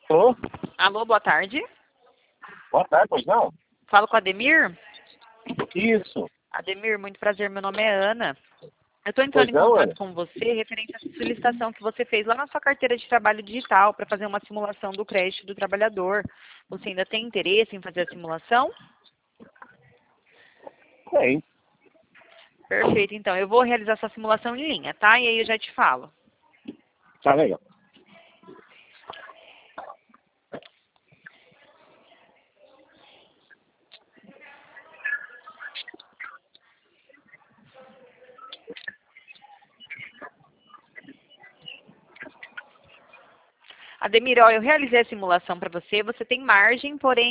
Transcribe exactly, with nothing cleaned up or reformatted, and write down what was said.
Tô. Alô, boa tarde. Boa tarde, pois não? Falo com a Ademir? Isso. Ademir, muito prazer, meu nome é Ana. Eu estou entrando Pois em não, contato Ana? com você referente à solicitação que você fez lá na sua carteira de trabalho digital para fazer uma simulação do crédito do trabalhador. Você ainda tem interesse em fazer a simulação? Tem. Perfeito, então. Eu vou realizar essa simulação em linha, tá? E aí eu já te falo. Tá legal. Ademir, ó, eu realizei a simulação para você. Você tem margem, porém